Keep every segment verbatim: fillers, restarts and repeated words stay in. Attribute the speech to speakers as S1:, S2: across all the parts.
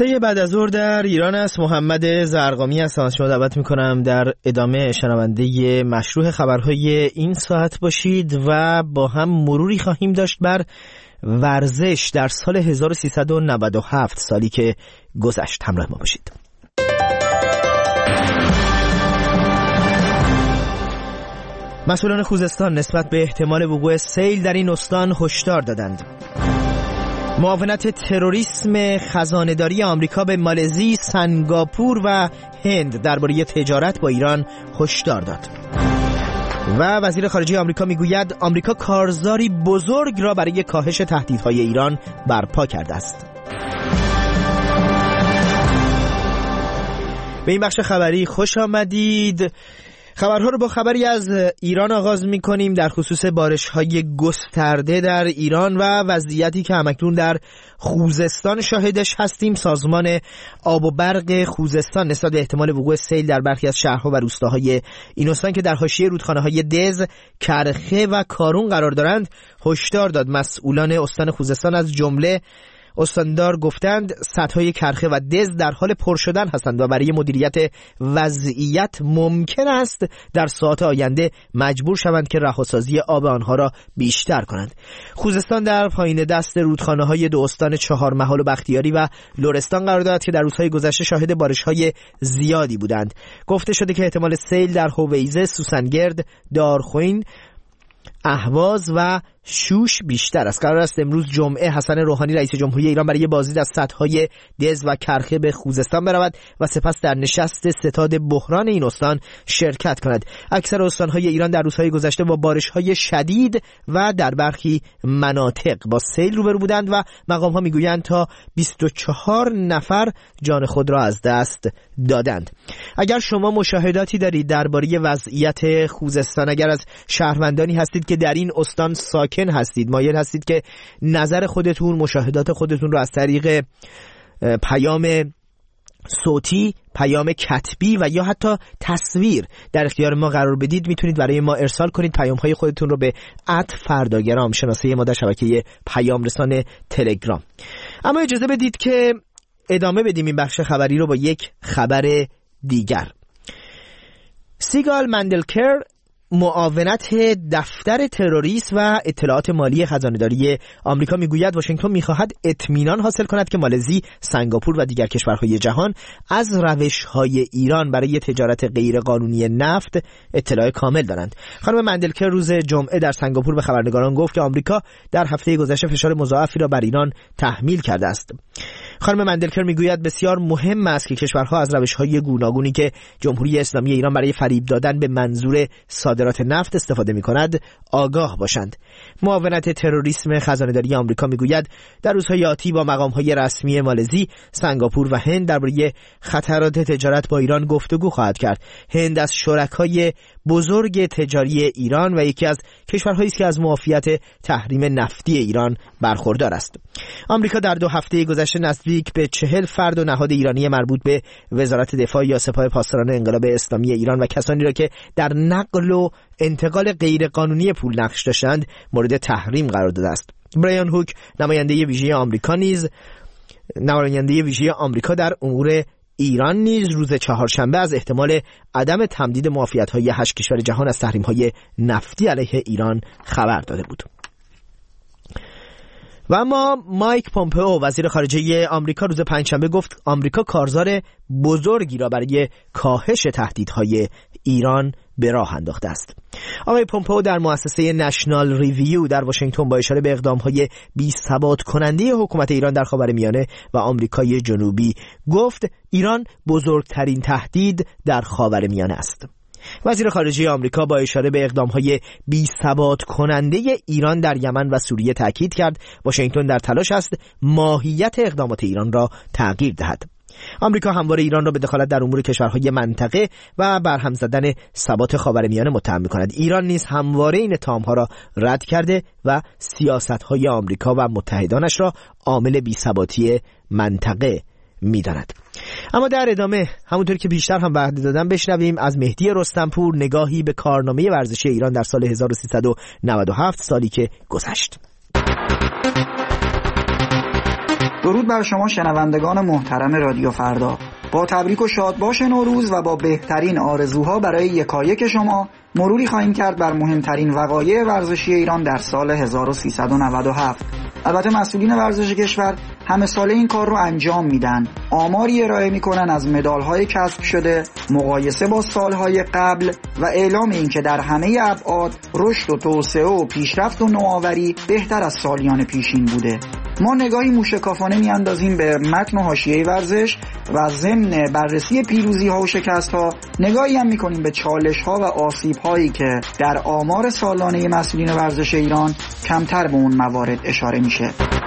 S1: سه بعد از ظهر در ایران است. محمد زرقامی هستم. از شما دعوت میکنم در ادامه شنونده مشروع خبرهای این ساعت باشید و با هم مروری خواهیم داشت بر ورزش در سال هزار و سیصد و نود و هفت، سالی که گذشت. همراه ما باشید. مسئولان خوزستان نسبت به احتمال وقوع سیل در این استان هشدار دادند. معاونت تروریسم خزانه‌داری آمریکا به مالزی، سنگاپور و هند درباره تجارت با ایران هشدار داد. و وزیر خارجه آمریکا میگوید آمریکا کارزاری بزرگ را برای کاهش تهدیدهای ایران برپا کرده است. به این بخش خبری خوش آمدید. خبرها رو با خبری از ایران آغاز می‌کنیم در خصوص بارش‌های گسترده در ایران و وضعیتی که همکنون در خوزستان شاهدش هستیم. سازمان آب و برق خوزستان نسبت به احتمال وقوع سیل در برخی از شهرها و روستاهای این استان که در حاشیه رودخانه‌های دز، کرخه و کارون قرار دارند هشدار داد. مسئولان استان خوزستان از جمله استاندار گفتند سدهای کرخه و دز در حال پر شدن هستند و برای مدیریت وضعیت ممکن است در ساعات آینده مجبور شوند که رهاسازی آب آنها را بیشتر کنند. خوزستان در پایین دست رودخانه‌های دو استان چهارمحال و بختیاری و لرستان قرار دارد که در روزهای گذشته شاهد بارش‌های زیادی بودند. گفته شده که احتمال سیل در هویزه، سوسنگرد، دارخوین، اهواز و شوش بیشتر است. قرار است امروز جمعه حسن روحانی رئیس جمهوری ایران برای بازدید از سدهای دز و کرخه به خوزستان برود و سپس در نشست ستاد بحران این استان شرکت کند. اکثر استانهای ایران در روزهای گذشته با بارش‌های شدید و در برخی مناطق با سیل روبرو بودند و مقام‌ها میگویند تا بیست و چهار نفر جان خود را از دست دادند. اگر شما مشاهداتی دارید درباره وضعیت خوزستان، اگر از شهروندانی هستید که در این استان ساکن هستید، مایل هستید که نظر خودتون، مشاهدات خودتون رو از طریق پیام صوتی، پیام کتبی و یا حتی تصویر در اختیار ما قرار بدید، میتونید برای ما ارسال کنید. پیام‌های خودتون رو به ات فرداگرام، شناسه ما در شبکه پیام رسان تلگرام. اما اجازه بدید که ادامه بدیم این بخش خبری رو با یک خبر دیگر. سیگال مندلکر، معاونت دفتر تروریسم و اطلاعات مالی خزانه‌داری آمریکا میگوید واشنگتن میخواهد اطمینان حاصل کند که مالزی، سنگاپور و دیگر کشورهای جهان از روش‌های ایران برای تجارت غیرقانونی نفت اطلاع کامل دارند. خانم مندلکر روز جمعه در سنگاپور به خبرنگاران گفت که آمریکا در هفته گذشته فشار مضاعفی را بر ایران تحمیل کرده است. خانم مندلکر میگوید بسیار مهم است که کشورها از روش‌های گوناگونی که جمهوری اسلامی ایران برای فریب دادن به منظور صادرات نفت استفاده می‌کند آگاه باشند. معاونت تروریسم خزانه‌داری آمریکا میگوید در روزهای آتی با مقام‌های رسمی مالزی، سنگاپور و هند درباره خطرات تجارت با ایران گفتگو خواهد کرد. هند از شرکای بزرگ تجاری ایران و یکی از کشورهایی است که از معافیت تحریم نفتی ایران برخوردار است. آمریکا در دو هفته گذشته نزدیک به چهل فرد و نهاد ایرانی مربوط به وزارت دفاع یا سپاه پاسداران انقلاب اسلامی ایران و کسانی را که در نقل و انتقال غیرقانونی پول نقش داشتند مورد تحریم قرار داده است. برایان هوک، نماینده ویژه آمریکا نیز نماینده ویژه آمریکا در امور ایران نیز روز چهارشنبه از احتمال عدم تمدید معافیت‌های هشت کشور جهان از تحریم‌های نفتی علیه ایران خبر داده بود. و اما مایک پومپئو، وزیر خارجه آمریکا، روز پنجشنبه گفت آمریکا کارزار بزرگی را برای کاهش تهدیدهای ایران به راه انداخته است. آقای پومپئو در مؤسسه نشنال ریویو در واشنگتن با اشاره به اقدام‌های بی‌ثبات کننده حکومت ایران در خاورمیانه و آمریکای جنوبی گفت ایران بزرگترین تهدید در خاورمیانه است. وزیر خارجه آمریکا با اشاره به اقدام‌های بی‌ثبات کننده ایران در یمن و سوریه تاکید کرد واشنگتن در تلاش است ماهیت اقدامات ایران را تغییر دهد. آمریکا همواره ایران را به دخالت در امور کشورهای منطقه و برهم زدن ثبات خاورمیانه متهم می‌کند. ایران نیز همواره این اتهام‌ها را رد کرده و سیاست‌های آمریکا و متحدانش را عامل بی‌ثباتی منطقه می‌داند. اما در ادامه همونطور که بیشتر هم وعده دادم بشنویم از مهدی رستمپور نگاهی به کارنامه ورزشی ایران در سال هزار و سیصد و نود و هفت، سالی که گذشت.
S2: درود بر شما شنوندگان محترم رادیو فردا. با تبریک و شادباش نوروز و با بهترین آرزوها برای یکایک شما مروری خواهیم کرد بر مهمترین وقایع ورزشی ایران در سال هزار و سیصد و نود و هفت. البته مسئولین ورزش کشور همه ساله این کار رو انجام میدن، آماری ارائه میکنن از مدال‌های کسب شده، مقایسه با سالهای قبل و اعلام این که در همه ابعاد رشد و توسعه و پیشرفت و نوآوری بهتر از سالیان پیشین بوده. ما نگاهی موشکافانه میاندازیم به متن و حاشیه ورزش و ضمن بررسی پیروزی‌ها و شکست‌ها نگاهی هم می‌کنیم به چالش‌ها و آسیب‌هایی که در آمار سالانه مسئولین ورزش ایران کمتر به اون موارد اشاره میشه.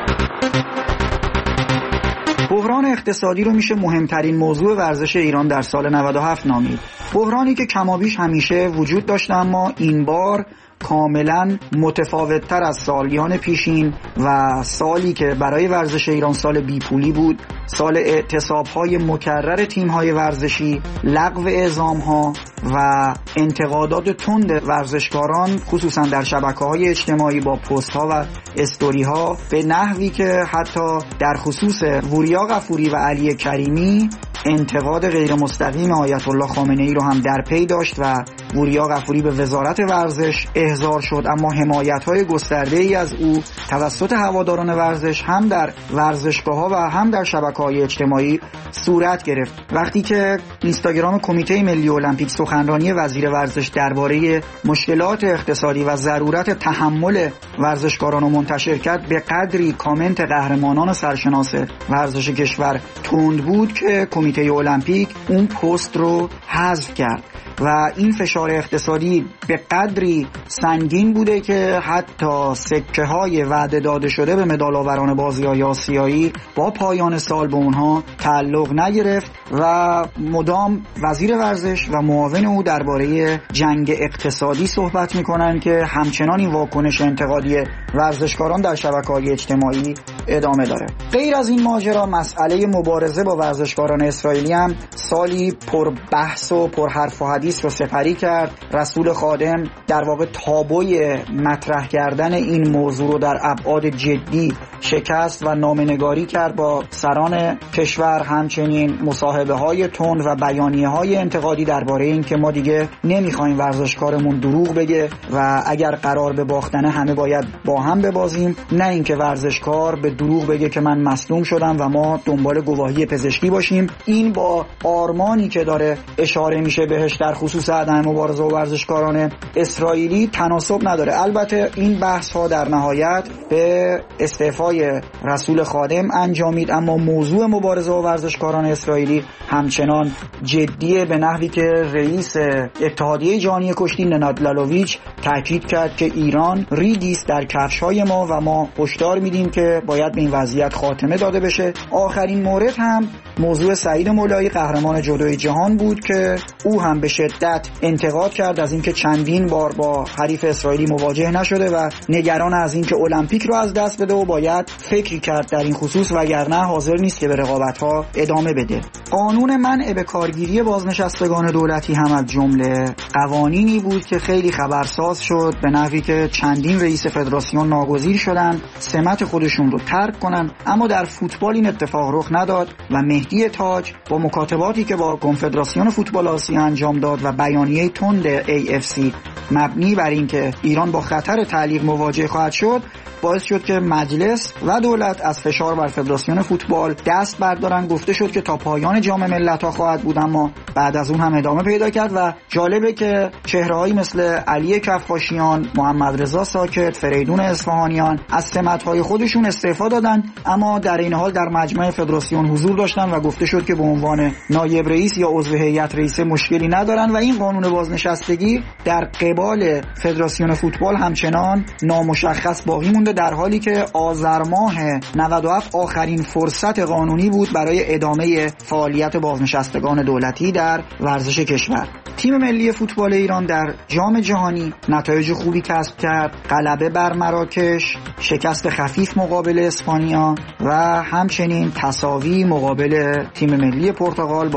S2: بحران اقتصادی رو میشه مهمترین موضوع ورزش ایران در سال نود و هفت نامید. بحرانی که کمابیش همیشه وجود داشته اما این بار کاملا متفاوت‌تر از سالیان پیشین و سالی که برای ورزش ایران سال بیپولی بود، سال اعتصاب‌های مکرر تیم‌های ورزشی، لغو اعزام‌ها و انتقادات تند ورزشکاران خصوصا در شبکه‌های اجتماعی با پست‌ها و استوری‌ها به نحوی که حتی در خصوص وریا غفوری و علی کریمی انتقاد غیر مستقیم آیت الله خامنه‌ای رو هم در پی داشت و وریا غفوری به وزارت ورزش احضار شد، اما حمایت‌های گسترده‌ای از او توسط هواداران ورزش هم در ورزشگاه‌ها و هم در شبکه‌های اجتماعی صورت گرفت. وقتی که اینستاگرام کمیته ملی المپیک سخنرانی وزیر ورزش درباره مشکلات اقتصادی و ضرورت تحمل ورزشکاران رو منتشر کرد، به قدری کامنت قهرمانان سرشناس ورزش کشور تند بود که کمیته المپیک اون پست رو حذف کرد و این فشار اقتصادی به قدری سنگین بوده که حتی سکه های وعده داده شده به مدال آوران بازی‌های آسیایی با پایان سال به اونها تعلق نگرفت و مدام وزیر ورزش و معاون او درباره جنگ اقتصادی صحبت میکنن که همچنان این واکنش انتقادی ورزشکاران در شبکه‌های اجتماعی ادامه داره. غیر از این ماجرا، مسئله مبارزه با ورزشکاران اسرائیلی هم سالی پر بحث و پر حرف و حدیث رو سپری کرد. رسول خادم در واقع تابوی مطرح کردن این موضوع رو در ابعاد جدی شکست و نامه‌نگاری کرد با سران کشور، همچنین مصاحبه‌های تند و بیانیه‌های انتقادی درباره این که ما دیگه نمی‌خوایم ورزشکارمون دروغ بگه و اگر قرار به باختنه همه باید با هم ببازیم، نه اینکه ورزشکار به دروغ بگه که من مصدوم شدم و ما دنبال گواهی پزشکی باشیم. این با آرمانی که داره اشاره میشه بهش در خصوص عدم مبارزه با ورزشکاران اسرائیلی تناسب نداره. البته این بحث ها در نهایت به استعفای رسول خادم انجامید، اما موضوع مبارزه با ورزشکاران اسرائیلی همچنان جدیه، به نحوی که رئیس اتحادیه جهانی کشتی نناد لالوویچ تاکید کرد که ایران ریگیست در کفش‌های ما و ما هشدار میدیم که باید به این وضعیت خاتمه داده بشه. آخرین مورد هم موضوع سعید مولایی قهرمان جودوی جهان بود که او هم به شدت انتقاد کرد از اینکه چندین بار با حریف اسرائیلی مواجه نشده و نگران از اینکه المپیک رو از دست بده و باید فکری کرد در این خصوص وگرنه حاضر نیست که به رقابت‌ها ادامه بده. قانون منع به کارگیری بازنشستگان دولتی هم از جمله قوانینی بود که خیلی خبرساز شد، به نحوی که چندین رئیس فدراسیون ناگزیر شدن سمت خودشون رو ترک کنن، اما در فوتبال این اتفاق رخ نداد و مهدی تاج با مکاتباتی که با کنفدراسیون فوتبال آسیا انجام داد و بیانیه تند ای اف سی مبنی بر اینکه ایران با خطر تعلیق مواجه خواهد شد باعث شد که مجلس و دولت از فشار بر فدراسیون فوتبال دست بردارن. گفته شد که تا پایان جام ملت‌ها خواهد بود، اما بعد از اون هم ادامه پیدا کرد و جالبه که چهره‌هایی مثل علی کفاشیان، محمد رضا ساکت، فریدون اصفهانیان از سمت‌های خودشون استعفا دادن، اما در این حال در مجمع فدراسیون حضور داشتن و گفته شد که به عنوان نایب رئیس یا عضو هیئت رئیسه مشکلی ندارن و این قانون بازنشستگی در قبال فدراسیون فوتبال همچنان نامشخص باقی مونده، در حالی که آذر ماه نود و هفت آخرین فرصت قانونی بود برای ادامه فعالیت بازنشستگان دولتی در ورزش کشور. تیم ملی فوتبال ایران در جام جهانی نتایج خوبی کسب کرد، غلبه بر مراکش، شکست خفیف مقابل اسپانیا و همچنین تساوی مقابل تیم ملی پرتغال با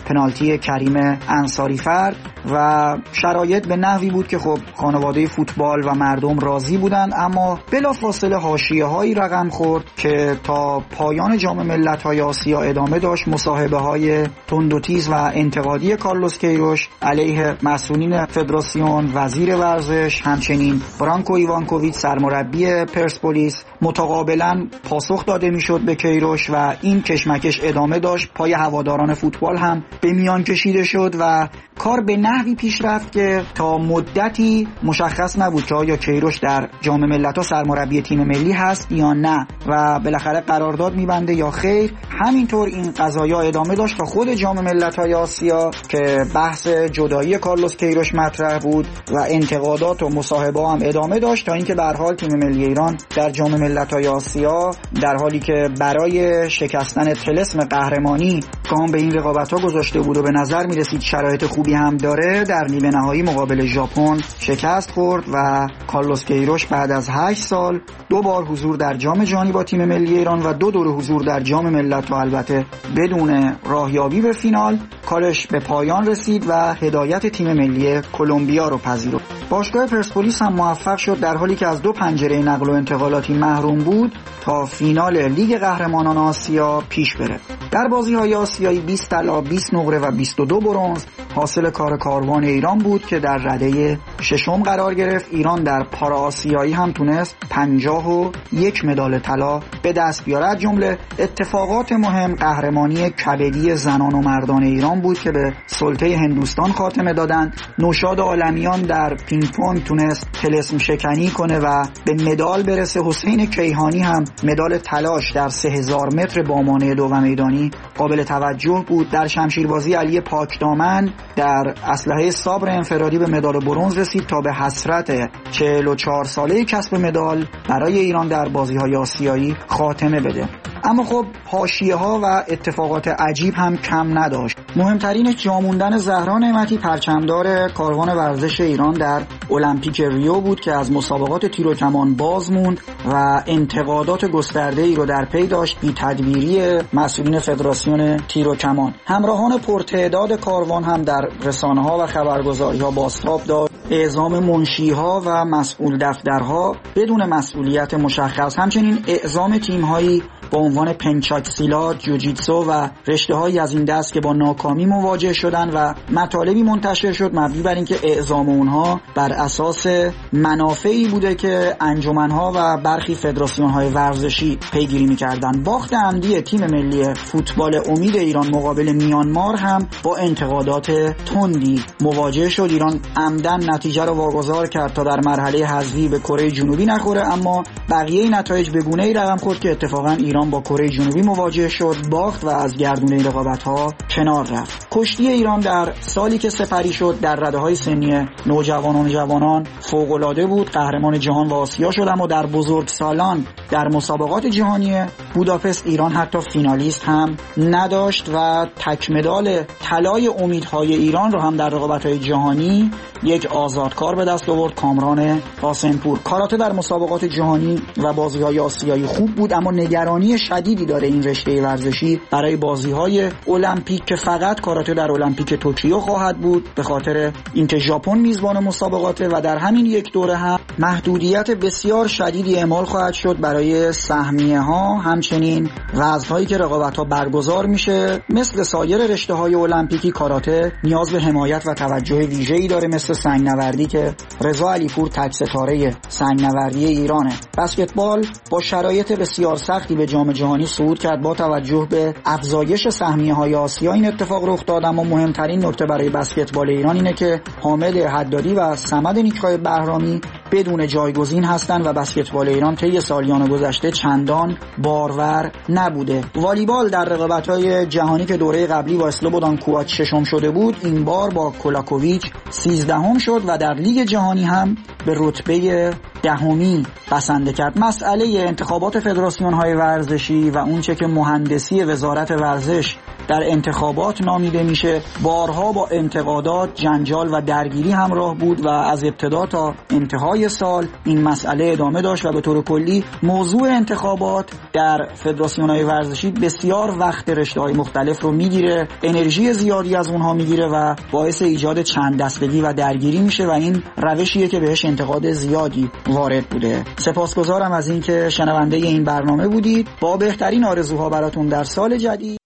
S2: پنالتی کریم انصاری‌فر و شرایط به نحوی بود که خب خانواده فوتبال و مردم راضی بودند، اما بلافاصله حاشیه‌هایی رقم خورد که تا پایان جام ملت‌های آسیا ادامه داشت. مصاحبه‌های تند و تیز و انتقادی کارلوس کیروش علیه مسئولین فدراسیون، وزیر ورزش، همچنین برانکو ایوانکوویچ سرمربی پرسپولیس متقابلا پاسخ داده میشد به کیروش و این کشمکش ادامه داشت. پای هواداران فوتبال هم به میان کشیده شد و کار به نحوی پیش رفت که تا مدتی مشخص نبود که آیا کیروش در جام ملت‌ها سرمربی تیم ملی هست یا نه و بالاخره قرارداد میبنده یا خیر. همینطور این قضایا ادامه داشت تا خود جام ملت‌های آسیا که بحث جدایی کارلوس کیروش مطرح بود و انتقادات و مصاحبه هم ادامه داشت تا اینکه به هر حال تیم ملی ایران در جام ملت‌های آسیا در حالی که برای شکستن طلسم قهرمانی گام به این رقابت‌ها گذاشته بود و به نظر می‌رسید شرایط خوبی هم داره، در نیمه نهایی مقابل ژاپن شکست خورد و کارلوس کیروش بعد از هشت سال دو بار حضور در جام جهانی با تیم ملی ایران و دو دوره حضور در جام ملت‌ها البته بدون راهیابی به فینال کارش به پایان رسید و هدایت تیم ملی کلمبیا رو پذیرفت. باشگاه پرسپولیس هم موفق شد در حالی که از دو پنجره نقل و انتقالاتی محروم بود تا فینال لیگ قهرمانان آسیا پیش بره. در بازی‌های آسیایی بیست طلا، بیست نقره و بیست و دو برنز حاصل کار کاروان ایران بود که در رده ششم قرار گرفت. ایران در پارا آسیایی هم تونست پنجاه و یک مدال طلا به دست بیاره. از جمله اتفاقات مهم قهرمانی کبدی زنان و مردان ایران بود که به سلطه هندوستان خاتمه دادن. نوشاد عالمیان در پینگ پونگ تونست طلسم شکنی کنه و به مدال برسه. حسین کیهانی هم مدال طلاش در سه هزار متر با مانع دو و میدانی قابل توجه بود. در شمشیربازی علی پاکدامن در اسلحه صابر انفرادی به مدال برنز رسید تا به حسرت چهل و چهار ساله کسب مدال برای ایران در بازی‌های آسیایی خاتمه بده. اما خب حاشیه‌ها و اتفاقات عجیب هم کم نداشت. مهمترین جاموندن زهرا نعمتی پرچمدار کاروان ورزش ایران در المپیک ریو بود که از مسابقات تیر و کمان باز موند و انتقادات گسترده ای رو در پی داشت. بی تدبیری مسئولین فدراسیون تیر و کمان. همراهان پرتعداد کاروان هم در رسانه‌ها و خبرگزاری‌ها بازتاب داد. اعزام منشی‌ها و مسئول دفترها بدون مسئولیت مشخص، همچنین اعزام تیم‌هایی با عنوان پنچاک سیلات، جوجیتسو و رشته‌هایی از این دست که با ناکامی مواجه شدن و مطالبی منتشر شد مبنی بر اینکه اعزام اونها بر اساس منافعی بوده که انجمن‌ها و برخی فدراسیون‌های ورزشی پیگیری می‌کردند. باخت عمدی تیم ملی فوتبال امید ایران مقابل میانمار هم با انتقادات تندی مواجه شد. ایران عمدن نتیجه رو واگذار کرد تا در مرحله حذفی به کره جنوبی نخوره، اما بقیه نتایج به گونه‌ای رقم خورد که اتفاقاً ایران با کره جنوبی مواجه شد، باخت و از گردونه رقابت‌ها کنار رفت. کشتی ایران در سالی که سپری شد در رده‌های سنی نوجوانان و جوانان فوق‌العاده بود. قهرمان جهان و آسیا شد، اما در بزرگسالان در مسابقات جهانی بوداپست ایران حتی فینالیست هم نداشت و تک مدال طلای امیدهای ایران رو هم در رقابت‌های جهانی یک آزادکار به دست آورد، کامران قاسمپور. کاراته در مسابقات جهانی و بازی‌های آسیایی خوب بود، اما نگرانی شدیدی داره این رشته ورزشی برای بازی‌های المپیک که فقط کاراته در المپیک توکیو خواهد بود به خاطر اینکه ژاپن میزبان مسابقاته و در همین یک دوره هم محدودیت بسیار شدیدی اعمال خواهد شد برای سهمیه‌ها، همچنین وزن‌هایی که رقابت‌ها برگزار میشه. مثل سایر رشته‌های المپیکی کاراته نیاز به حمایت و توجه ویژه‌ای داره، مثل سنگ‌نوردی که رضا علیپور تک ستاره سنگ‌نوردی ایرانه. بسکتبال با شرایط بسیار سختی به جام جهانی صعود کرد. با توجه به افزایش سهمیه‌های آسیا این اتفاق رخ داد، اما مهمترین نکته برای بسکتبال ایران اینه که حامد حدادی و صمد نیک‌های بهرامی بدون جایگزین هستند و بسکتبال ایران طی سالیان گذشته چندان بارور نبوده. والیبال در رقابت‌های جهانی که دوره قبلی با اسلوبودان کوآچ ششم شده بود، این بار با کولاکوویچ سیزدهم شد و در لیگ جهانی هم به رتبه دهمی بسنده کرد. مسئله انتخابات فدراسیون‌های ورزشی و اونچه که مهندسی وزارت ورزش در انتخابات نامیده میشه. بارها با انتقادات، جنجال و درگیری همراه بود و از ابتدا تا انتهای سال این مسئله ادامه داشت و به طور کلی موضوع انتخابات در فدراسیون‌های ورزشی بسیار وقت رشته‌های مختلف رو میگیره، انرژی زیادی از اونها میگیره و باعث ایجاد چند دستگی و درگیری میشه و این روشیه که بهش انتقاد زیادی وارد بوده. سپاسگزارم از اینکه شنونده این برنامه بودید. با بهترین آرزوها براتون در سال جدید.